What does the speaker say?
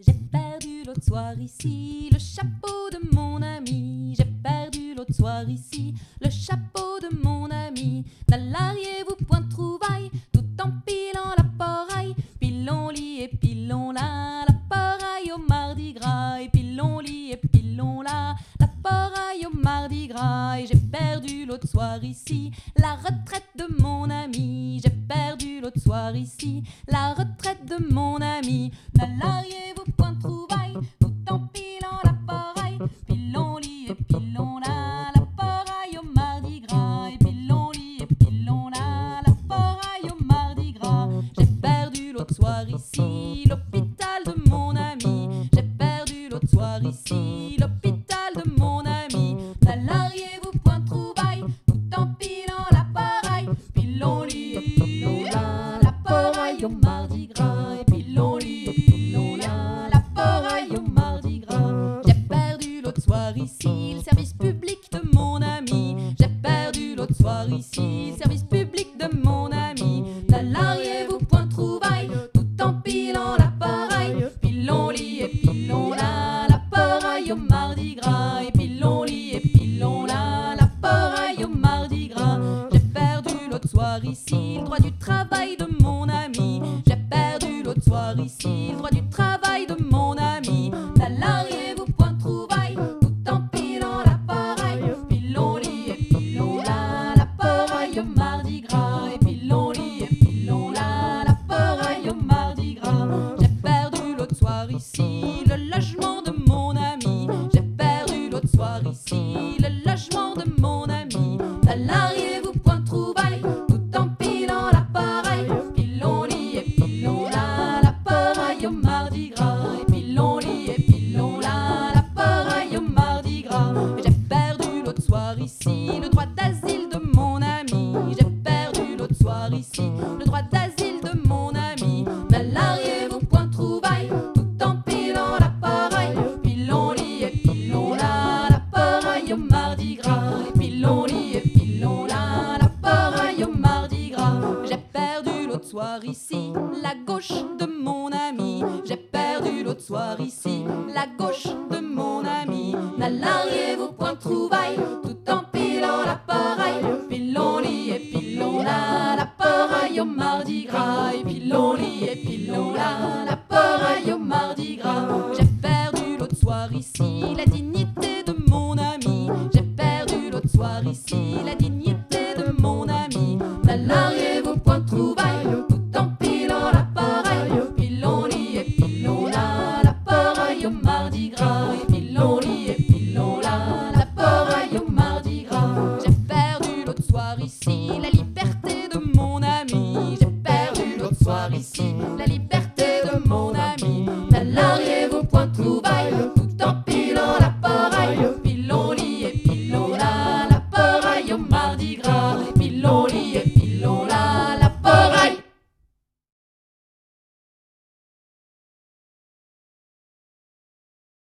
J'ai perdu l'autre soir ici le chapeau de mon ami. J'ai perdu l'autre soir ici le chapeau de mon ami. N'allariez-vous point de trouvaille tout en pilant la poraille? Pilons-lit et pilons-la, la poraille au mardi gras. Et pilons-lit et pilons-la, la poraille au mardi gras. Et j'ai perdu l'autre soir ici la retraite de mon ami. J'ai perdu l'autre soir ici la retraite de mon ami. N'allariez-vous point de trouvaille tout en pilant la poraille? Pilons-lit et pilons-la, la poraille au mardi gras. Et pilons-lit et pilons-la, la poraille au mardi gras. J'ai perdu l'autre soir ici l'hôpital de mon ami. J'ai perdu l'autre soir ici l'hôpital de mon ami. N'allariez-vous point de trouvaille tout en pilant la poraille? Pilons-lit et pilons-la, la poraille au mardi gras. Et pilons-lit et pilons-la, la poraille au mardi gras. J'ai perdu l'autre soir ici le service public de mon ami. J'ai perdu l'autre soir ici le service public de mon ami. N'allariez-vous point de trouvaille tout en pilant la poraille? Pilons-lit et pilons-la, la poraille au mardi gras. Et pilons-lit et pilons-la, la poraille au mardi gras. J'ai perdu l'autre soir ici le droit du travail de mon ami. J'ai perdu l'autre soir ici le droit du travail de mon ami. N'allariez-vous point de trouvaille tout en pilant la poraille? Pilons-lit et pilons-la, la poraille au mardi gras. Et pilons-lit et pilons-la, la poraille au mardi gras. J'ai perdu l'autre soir ici le logement de mon ami. J'ai perdu l'autre soir ici le logement de mon ami. N'allariez-vous point de trouvaille tout en pilant la poraille? Pilons-lit et pilons-la, la poraille au mardi gras. Et pilons-lit et pilons-la, la poraille au mardi gras. J'ai perdu l'autre soir ici le droit d'asile de mon ami. J'ai perdu l'autre soir ici le droit d'asile de mon ami. N'allariez-vous point de trouvaille tout en pilant la poraille? Pilons-lit et pilons-la, la poraille au mardi gras. Et pilons-lit et pilons-la, la poraille au mardi gras. J'ai perdu l'autre soir ici la gauche de mon ami. J'ai perdu l'autre soir ici la gauche de mon ami. N'allariez-vous point de trouvaille tout en pilant la poraille? Pilons-lit et pilons-la, la poraille au mardi gras. Et pilons-lit et pilons-la, la poraille au mardi gras. J'ai perdu l'autre soir ici la dignité de mon ami. J'ai perdu l'autre soir ici la dignité de mon ami. N'allariez-vous point de trouvaille tout en pilant la poraille? Pilons-lit et pilons-la, la poraille au mardi gras. Et pilons-lit et pilons-la, la poraille au mardi gras. J'ai perdu l'autre soir ici la